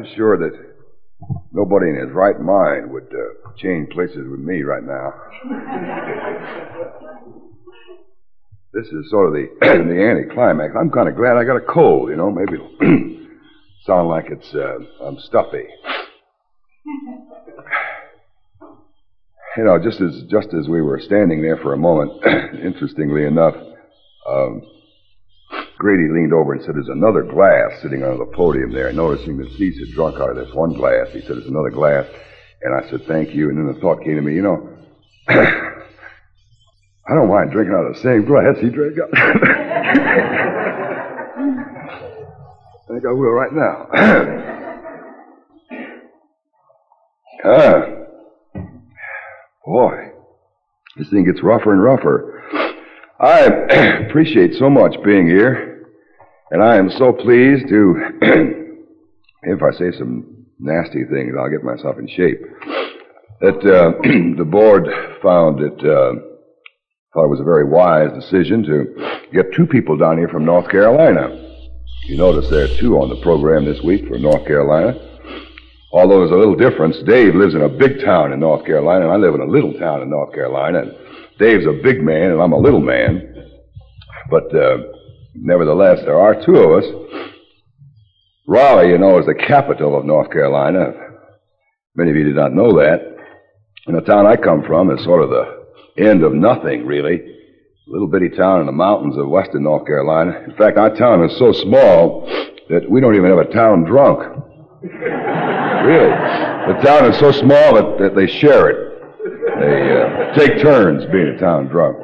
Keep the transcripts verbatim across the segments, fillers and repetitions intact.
I'm sure that nobody in his right mind would uh, change places with me right now. This is sort of the, the anticlimax. I'm kind of glad I got a cold, you know. Maybe it'll sound like it's uh, I'm stuffy. You know, just as just as we were standing there for a moment, interestingly enough, um, Grady leaned over and said, "There's another glass sitting on the podium there." Noticing that Cease had drunk out of this one glass, he said, "There's another glass." And I said, "Thank you." And then the thought came to me, you know, I don't mind drinking out of the same glass he drank out. I think I will right now. ah. Boy, this thing gets rougher and rougher. I appreciate so much being here, and I am so pleased to, if I say some nasty things, I'll get myself in shape, that uh, the board found it, uh, thought it was a very wise decision to get two people down here from North Carolina. You notice there are two on the program this week for North Carolina. Although there's a little difference. Dave lives in a big town in North Carolina, and I live in a little town in North Carolina. And Dave's a big man, and I'm a little man. But uh, nevertheless, there are two of us. Raleigh, you know, is the capital of North Carolina. Many of you did not know that. And the town I come from is sort of the end of nothing, really. A little bitty town in the mountains of western North Carolina. In fact, our town is so small that we don't even have a town drunk. Really. The town is so small that, that they share it. They uh, take turns being a town drunk.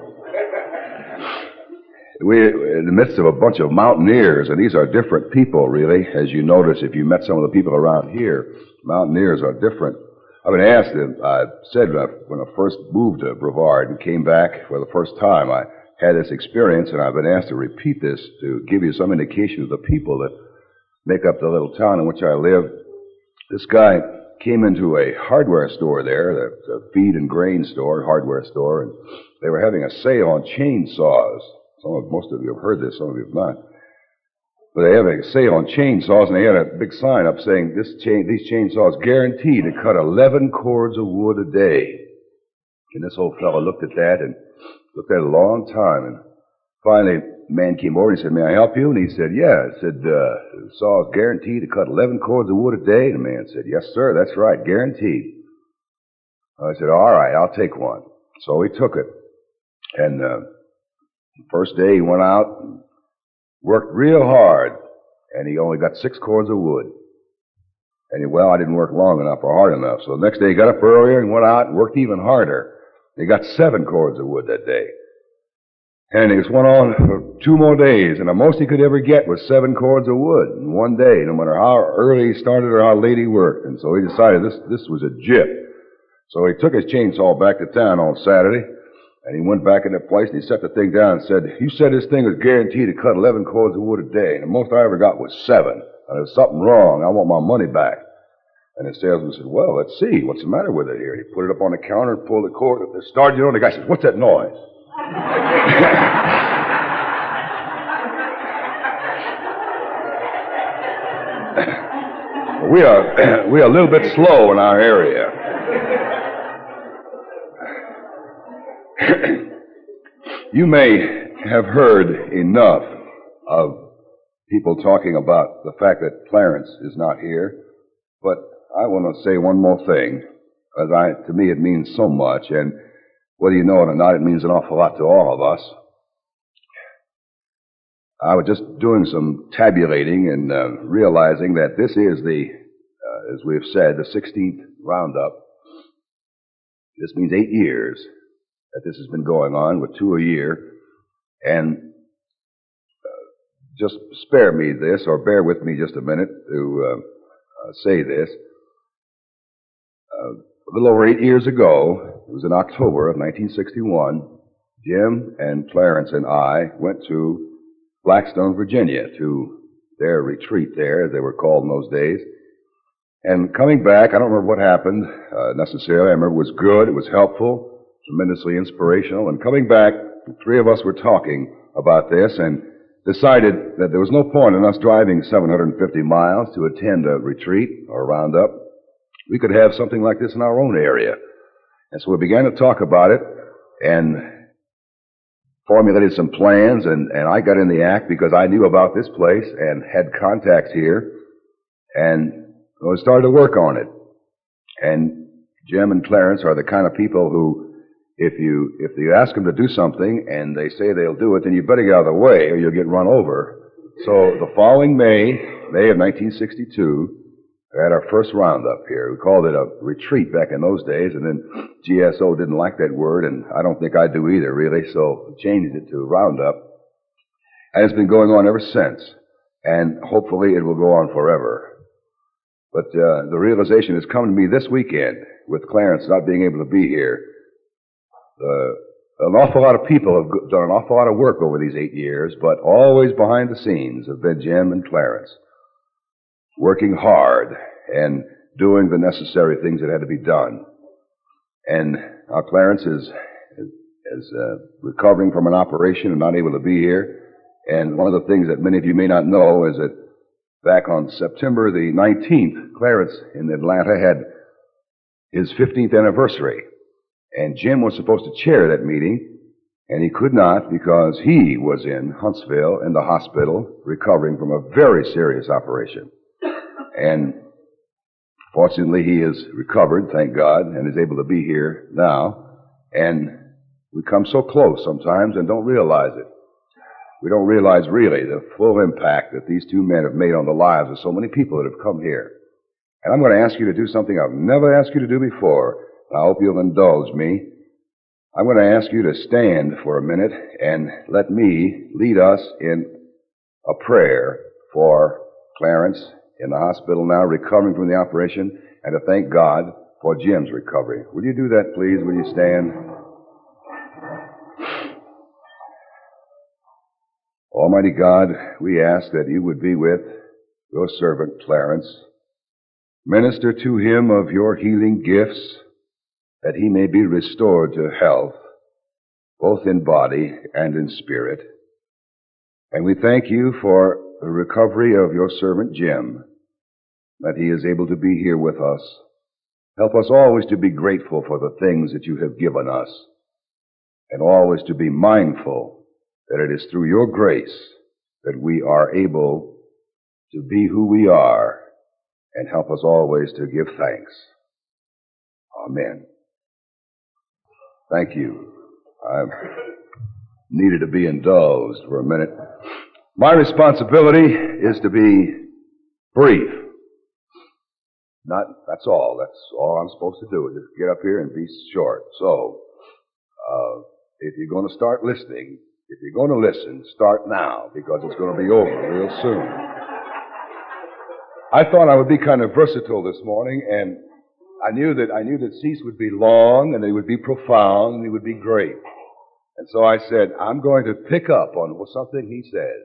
We're in the midst of a bunch of mountaineers, and these are different people, really. As you notice, if you met some of the people around here, mountaineers are different. I've been asked, I said when I first moved to Brevard and came back for the first time, I had this experience, and I've been asked to repeat this to give you some indication of the people that make up the little town in which I live. This guy came into a hardware store there, a feed and grain store, hardware store, and they were having a sale on chainsaws. Some of, most of you have heard this, some of you have not. But they have a sale on chainsaws, and they had a big sign up saying, this chain, these chainsaws guarantee to cut eleven cords of wood a day. And this old fellow looked at that and looked at it a long time, and finally, a man came over and he said, "May I help you?" And he said, "Yeah." He said, uh, the saw is guaranteed to cut eleven cords of wood a day. And the man said, "Yes, sir, that's right, guaranteed." I said, "All right, I'll take one." So he took it. And uh, the first day he went out and worked real hard, and he only got six cords of wood. And he, well, I didn't work long enough or hard enough. So the next day he got up earlier and went out and worked even harder. He got seven cords of wood that day. And it went on for two more days, and the most he could ever get was seven cords of wood in one day, no matter how early he started or how late he worked. And so he decided this, this was a jip. So he took his chainsaw back to town on Saturday, and he went back in the place, and he set the thing down and said, "You said this thing was guaranteed to cut eleven cords of wood a day, and the most I ever got was seven. And there's something wrong. I want my money back." And the salesman said, "Well, let's see. What's the matter with it here?" He put it up on the counter and pulled the cord. It started, you know, and the guy said, "What's that noise?" we are we are a little bit slow in our area. You may have heard enough of people talking about the fact that Clarence is not here, but I want to say one more thing. As I, to me, it means so much, and whether you know it or not, it means an awful lot to all of us. I was just doing some tabulating and uh, realizing that this is the, uh, as we've said, the sixteenth roundup. This means eight years that this has been going on, with two a year. And uh, just spare me this, or bear with me just a minute to uh, uh, say this. Uh, a little over eight years ago, it was in October of nineteen sixty-one, Jim and Clarence and I went to Blackstone, Virginia, to their retreat there, as they were called in those days. And coming back, I don't remember what happened uh, necessarily. I remember it was good, it was helpful, tremendously inspirational. And coming back, the three of us were talking about this, and decided that there was no point in us driving seven hundred fifty miles to attend a retreat or a roundup. We could have something like this in our own area. And so we began to talk about it and formulated some plans, and, and I got in the act because I knew about this place and had contacts here, and we started to work on it. And Jim and Clarence are the kind of people who, if you if you ask them to do something and they say they'll do it, then you better get out of the way or you'll get run over. So the following May, May of nineteen sixty-two, we had our first roundup here. We called it a retreat back in those days, and then G S O didn't like that word, and I don't think I do either, really, so we changed it to roundup. And it's been going on ever since, and hopefully it will go on forever. But uh, the realization has come to me this weekend, with Clarence not being able to be here. Uh, an awful lot of people have done an awful lot of work over these eight years, but always behind the scenes have been Jim and Clarence, working hard and doing the necessary things that had to be done. And our Clarence is, is uh, recovering from an operation and not able to be here. And one of the things that many of you may not know is that back on September the nineteenth, Clarence in Atlanta had his fifteenth anniversary. And Jim was supposed to chair that meeting, and he could not because he was in Huntsville in the hospital recovering from a very serious operation. And fortunately, he has recovered, thank God, and is able to be here now. And we come so close sometimes and don't realize it. We don't realize really the full impact that these two men have made on the lives of so many people that have come here. And I'm going to ask you to do something I've never asked you to do before. And I hope you'll indulge me. I'm going to ask you to stand for a minute and let me lead us in a prayer for Clarence in the hospital now, recovering from the operation, and to thank God for Jim's recovery. Will you do that, please? Will you stand? Almighty God, we ask that you would be with your servant Clarence. Minister to him of your healing gifts, that he may be restored to health, both in body and in spirit. And we thank you for the recovery of your servant Jim, that he is able to be here with us. Help us always to be grateful for the things that you have given us, and always to be mindful that it is through your grace that we are able to be who we are, and help us always to give thanks. Amen. Thank you. I needed to be indulged for a minute. My responsibility is to be brief. Not, that's all. That's all I'm supposed to do, is just get up here and be short. So, uh, if you're going to start listening, if you're going to listen, start now, because it's going to be over real soon. I thought I would be kind of versatile this morning, and I knew that I knew that Cease would be long, and they would be profound, and he would be great. And so I said, I'm going to pick up on something he said.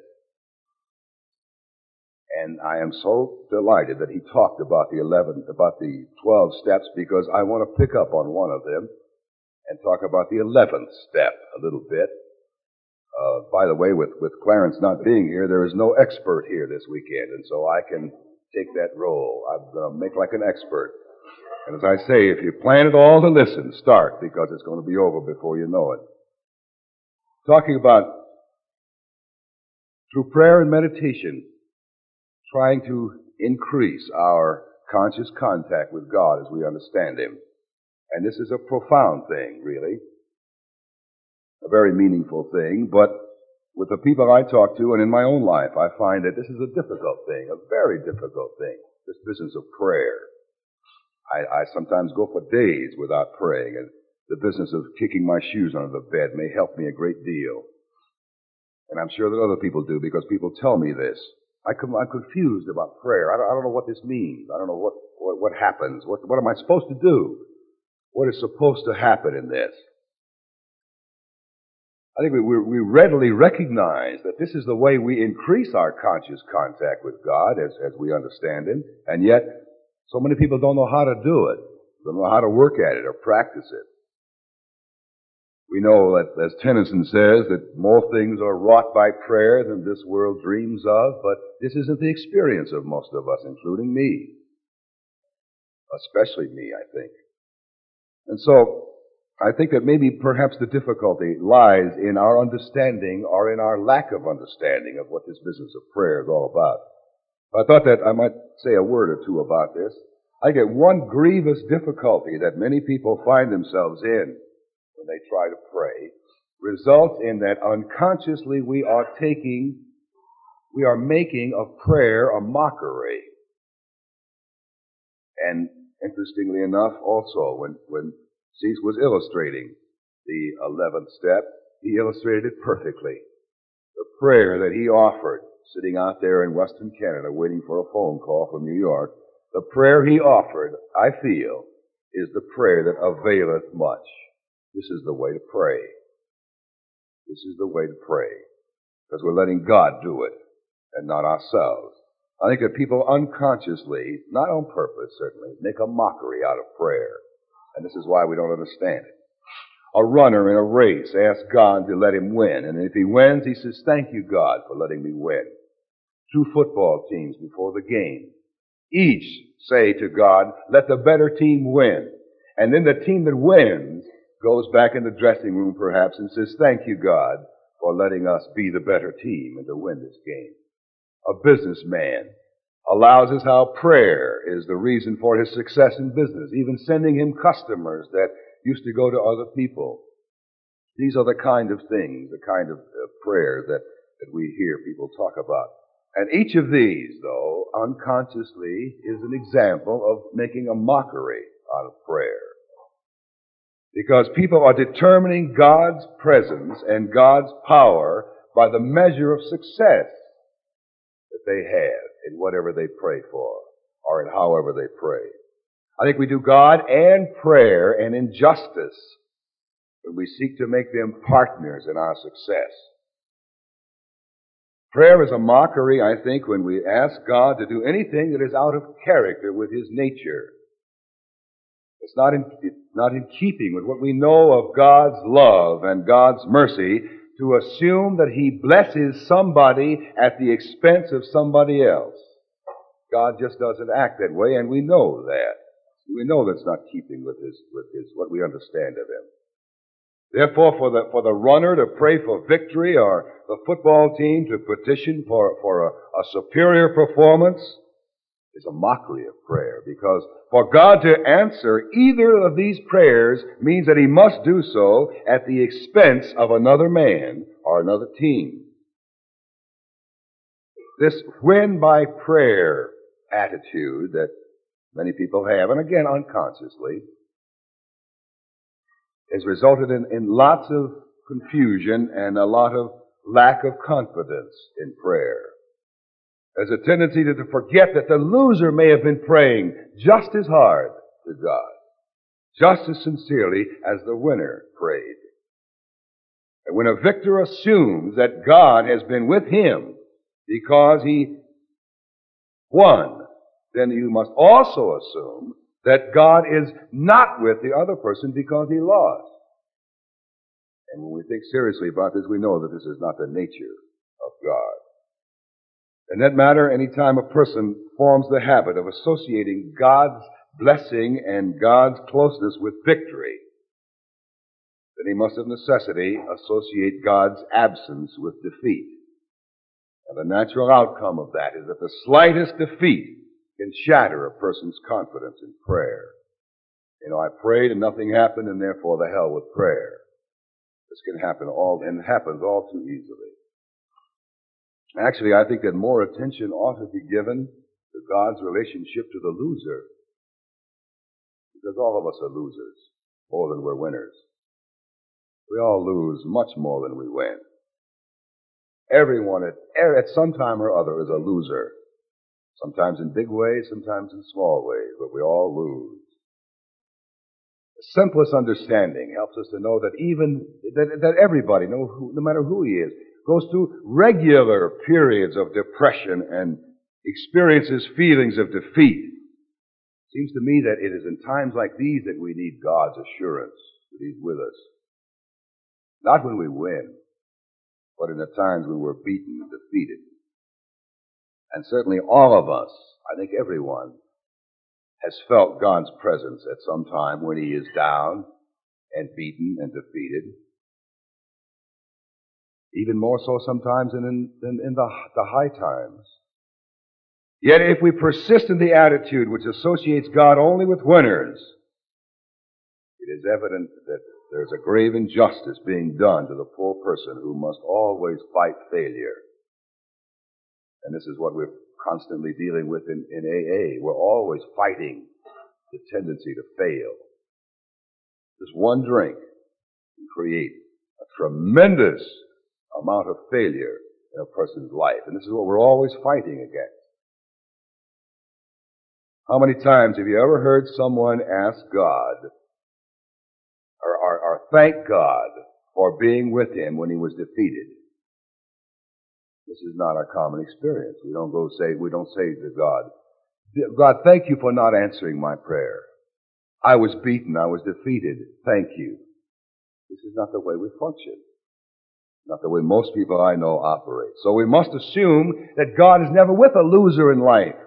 And I am so delighted that he talked about the eleven, about the twelve steps, because I want to pick up on one of them and talk about the eleventh step a little bit. Uh, by the way, with, with Clarence not being here, there is no expert here this weekend, and so I can take that role. I'm going to make like an expert. And as I say, if you plan it all to listen, start, because it's going to be over before you know it. Talking about, through prayer and meditation, trying to increase our conscious contact with God as we understand Him. And this is a profound thing, really. A very meaningful thing, but with the people I talk to and in my own life, I find that this is a difficult thing, a very difficult thing, this business of prayer. I, I sometimes go for days without praying, and the business of kicking my shoes under the bed may help me a great deal. And I'm sure that other people do, because people tell me this. I come, I'm confused about prayer. I don't, I don't know what this means. I don't know what, what, what happens. What, what am I supposed to do? What is supposed to happen in this? I think we, we readily recognize that this is the way we increase our conscious contact with God as, as we understand Him, and yet so many people don't know how to do it, don't know how to work at it or practice it. We know that, as Tennyson says, that more things are wrought by prayer than this world dreams of, but this isn't the experience of most of us, including me. Especially me, I think. And so, I think that maybe perhaps the difficulty lies in our understanding or in our lack of understanding of what this business of prayer is all about. I thought that I might say a word or two about this. I get one grievous difficulty that many people find themselves in when they try to pray, results in that unconsciously we are taking, we are making of prayer a mockery. And interestingly enough, also, when, when Cease was illustrating the eleventh step, he illustrated it perfectly. The prayer that he offered, sitting out there in Western Canada waiting for a phone call from New York, the prayer he offered, I feel, is the prayer that availeth much. This is the way to pray. This is the way to pray. Because we're letting God do it, and not ourselves. I think that people unconsciously, not on purpose certainly, make a mockery out of prayer. And this is why we don't understand it. A runner in a race asks God to let him win. And if he wins, he says, thank you, God, for letting me win. Two football teams before the game each say to God, let the better team win. And then the team that wins goes back in the dressing room perhaps and says, thank you, God, for letting us be the better team and to win this game. A businessman allows us how prayer is the reason for his success in business, even sending him customers that used to go to other people. These are the kind of things, the kind of uh, prayer that, that we hear people talk about. And each of these, though, unconsciously is an example of making a mockery out of prayer. Because people are determining God's presence and God's power by the measure of success that they have in whatever they pray for, or in however they pray. I think we do God and prayer an injustice when we seek to make them partners in our success. Prayer is a mockery, I think, when we ask God to do anything that is out of character with His nature. It's not in, it's not in keeping with what we know of God's love and God's mercy to assume that He blesses somebody at the expense of somebody else. God just doesn't act that way, and we know that. We know that's not keeping with His, with His, what we understand of Him. Therefore, for the, for the runner to pray for victory or the football team to petition for, for a, a superior performance is a mockery of prayer, because for God to answer either of these prayers means that He must do so at the expense of another man or another team. This win by prayer attitude that many people have, and again unconsciously, has resulted in, in lots of confusion and a lot of lack of confidence in prayer. There's a tendency to, to forget that the loser may have been praying just as hard to God, just as sincerely as the winner prayed. And when a victor assumes that God has been with him because he won, then you must also assume that God is not with the other person because he lost. And when we think seriously about this, we know that this is not the nature of God. In that matter, any time a person forms the habit of associating God's blessing and God's closeness with victory, then he must of necessity associate God's absence with defeat. And the natural outcome of that is that the slightest defeat can shatter a person's confidence in prayer. You know, I prayed and nothing happened, and therefore the hell with prayer. This can happen all, and it happens all too easily. Actually, I think that more attention ought to be given to God's relationship to the loser. Because all of us are losers, more than we're winners. We all lose much more than we win. Everyone at, at some time or other is a loser. Sometimes in big ways, sometimes in small ways, but we all lose. The simplest understanding helps us to know that even, that, that everybody, no, no matter who he is, goes through regular periods of depression and experiences feelings of defeat. It seems to me that it is in times like these that we need God's assurance that He's with us. Not when we win, but in the times when we're beaten and defeated. And certainly all of us, I think everyone, has felt God's presence at some time when he is down and beaten and defeated. Even more so sometimes than in, than in the, the high times. Yet if we persist in the attitude which associates God only with winners, it is evident that there's a grave injustice being done to the poor person who must always fight failure. And this is what we're constantly dealing with in, in A A. We're always fighting the tendency to fail. Just one drink can create a tremendous amount of failure in a person's life. And this is what we're always fighting against. How many times have you ever heard someone ask God or, or, or thank God for being with him when he was defeated? This is not our common experience. We don't go say, we don't say to God, God, thank you for not answering my prayer. I was beaten. I was defeated. Thank you. This is not the way we function. Not the way most people I know operate. So we must assume that God is never with a loser in life.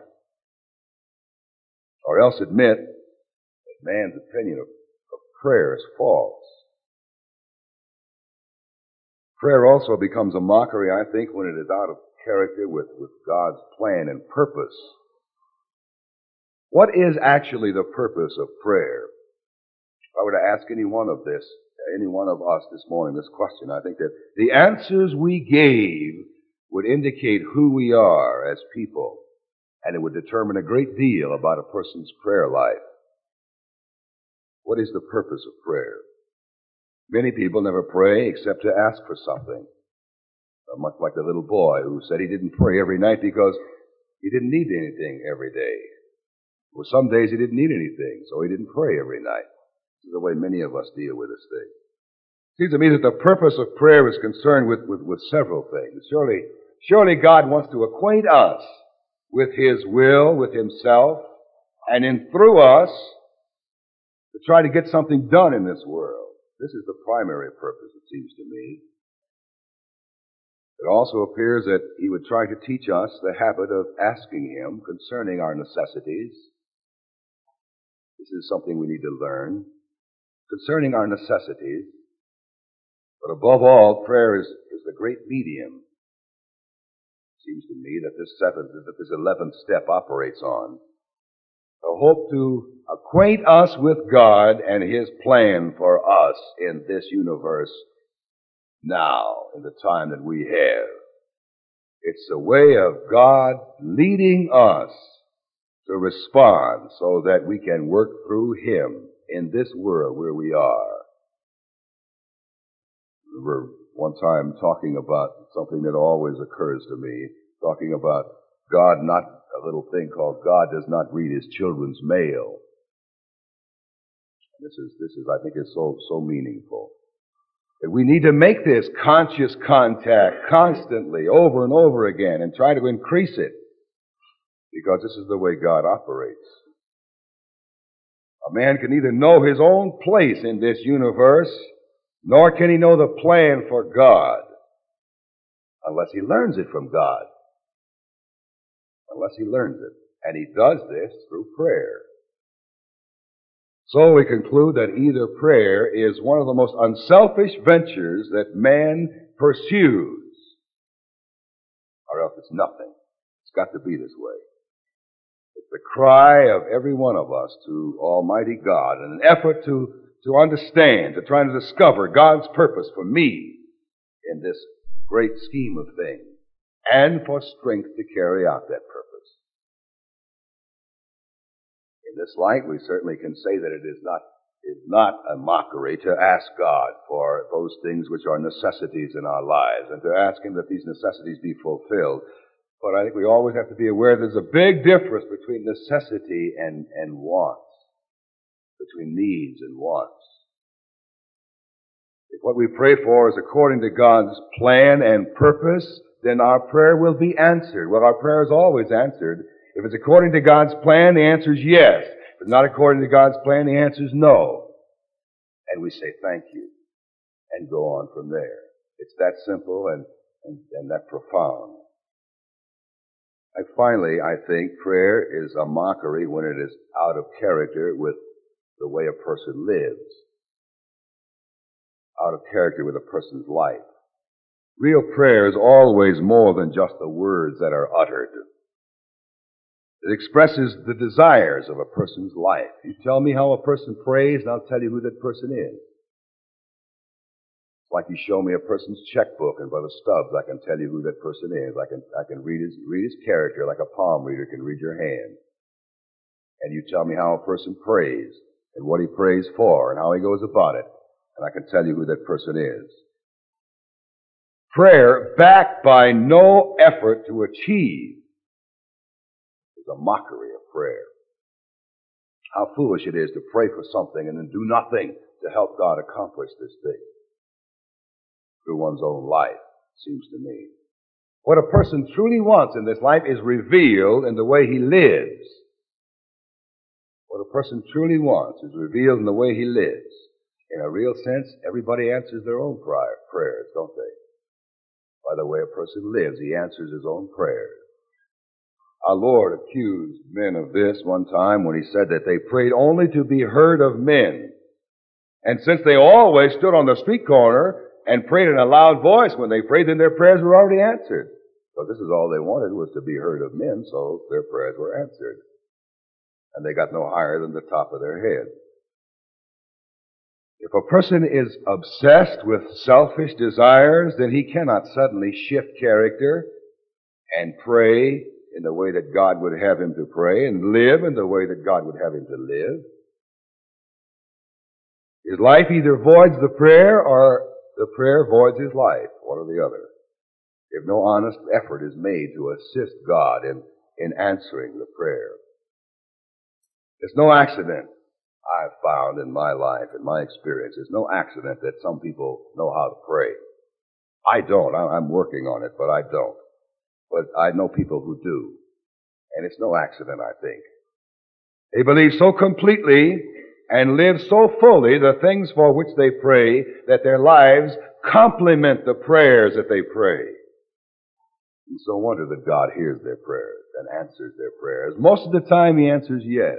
Or else admit that man's opinion of, of prayer is false. Prayer also becomes a mockery, I think, when it is out of character with, with God's plan and purpose. What is actually the purpose of prayer? If I were to ask any one of this, any one of us this morning this question, I think that the answers we gave would indicate who we are as people, and it would determine a great deal about a person's prayer life. What is the purpose of prayer? Many people never pray except to ask for something. Much like the little boy who said he didn't pray every night because he didn't need anything every day. Well, some days he didn't need anything, so he didn't pray every night. This is the way many of us deal with this thing. It seems to me that the purpose of prayer is concerned with, with, with several things. Surely, surely God wants to acquaint us with his will, with himself, and in through us to try to get something done in this world. This is the primary purpose, it seems to me. It also appears that he would try to teach us the habit of asking him concerning our necessities. This is something we need to learn. Concerning our necessities. But above all, prayer is, is the great medium. It seems to me that this seventh, that this eleventh step operates on. I hope to acquaint us with God and his plan for us in this universe now, in the time that we have. It's the way of God leading us to respond so that we can work through him in this world where we are. I remember one time talking about something that always occurs to me, talking about God, not a little thing called God does not read his children's mail. This is, this is, I think, is so, so meaningful. That we need to make this conscious contact constantly, over and over again, and try to increase it. Because this is the way God operates. A man can neither know his own place in this universe, nor can he know the plan for God, unless he learns it from God. Unless he learns it. And he does this through prayer. So we conclude that either prayer is one of the most unselfish ventures that man pursues, or else it's nothing. It's got to be this way. It's the cry of every one of us to Almighty God in an effort to, to understand, to try to discover God's purpose for me in this great scheme of things, and for strength to carry out that purpose. In this light, we certainly can say that it is not, is not a mockery to ask God for those things which are necessities in our lives, and to ask him that these necessities be fulfilled. But I think we always have to be aware there's a big difference between necessity and, and wants, between needs and wants. If what we pray for is according to God's plan and purpose, then our prayer will be answered. Well, our prayer is always answered. If it's according to God's plan, the answer is yes. If it's not according to God's plan, the answer is no. And we say thank you. and go on from there. It's that simple and, and, and that profound. And finally, I think prayer is a mockery when it is out of character with the way a person lives, out of character with a person's life. Real prayer is always more than just the words that are uttered. It expresses the desires of a person's life. You tell me how a person prays, and I'll tell you who that person is. It's like you show me a person's checkbook, and by the stubs I can tell you who that person is. I can, I can read his, read his character like a palm reader can read your hand. And you tell me how a person prays, and what he prays for, and how he goes about it, and I can tell you who that person is. Prayer backed by no effort to achieve is a mockery of prayer. How foolish it is to pray for something and then do nothing to help God accomplish this thing through one's own life, seems to me. What a person truly wants in this life is revealed in the way he lives. What a person truly wants is revealed in the way he lives. In a real sense, everybody answers their own prayer, prayers, don't they? By the way a person lives, he answers his own prayers. Our Lord accused men of this one time when he said that they prayed only to be heard of men. And since they always stood on the street corner and prayed in a loud voice when they prayed, then their prayers were already answered. So this is all they wanted, was to be heard of men, so their prayers were answered. And they got no higher than the top of their head. If a person is obsessed with selfish desires, then he cannot suddenly shift character and pray in the way that God would have him to pray and live in the way that God would have him to live. His life either voids the prayer or the prayer voids his life, one or the other. If no honest effort is made to assist God in, in answering the prayer. It's no accident, I've found in my life, in my experience, it's no accident that some people know how to pray. I don't. I'm working on it, but I don't. But I know people who do. And it's no accident, I think. They believe so completely and live so fully the things for which they pray that their lives complement the prayers that they pray. It's no wonder that God hears their prayers and answers their prayers. Most of the time he answers yes.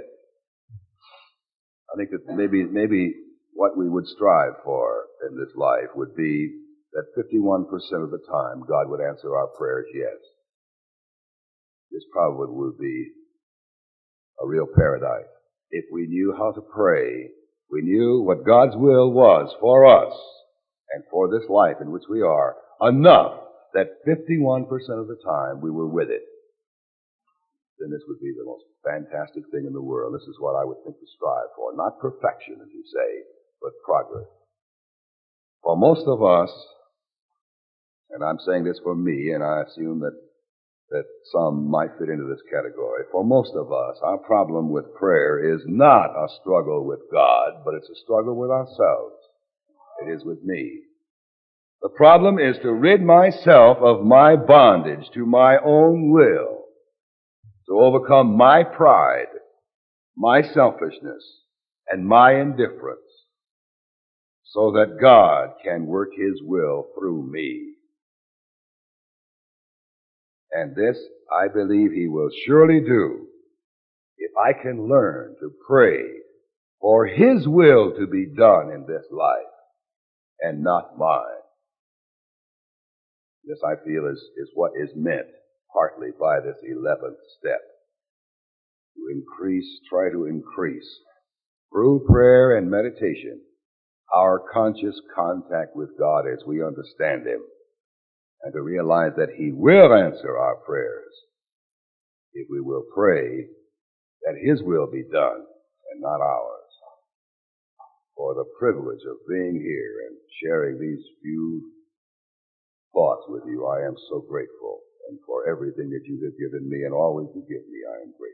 I think that maybe, maybe what we would strive for in this life would be that fifty-one percent of the time God would answer our prayers yes. This probably would be a real paradise. If we knew how to pray, we knew what God's will was for us and for this life in which we are, enough that fifty-one percent of the time we were with it, then this would be the most fantastic thing in the world. This is what I would think to strive for. Not perfection, as you say, but progress. For most of us, and I'm saying this for me, and I assume that that some might fit into this category. For most of us, our problem with prayer is not a struggle with God, but it's a struggle with ourselves. It is with me. The problem is to rid myself of my bondage to my own will, to overcome my pride, my selfishness, and my indifference, so that God can work his will through me. And this, I believe he will surely do if I can learn to pray for his will to be done in this life and not mine. This, I feel, is, is what is meant partly by this eleventh step. To increase, try to increase, through prayer and meditation, our conscious contact with God as we understand him, and to realize that he will answer our prayers if we will pray that his will be done and not ours. For the privilege of being here and sharing these few thoughts with you, I am so grateful. And for everything that you have given me and always you give me, I am grateful.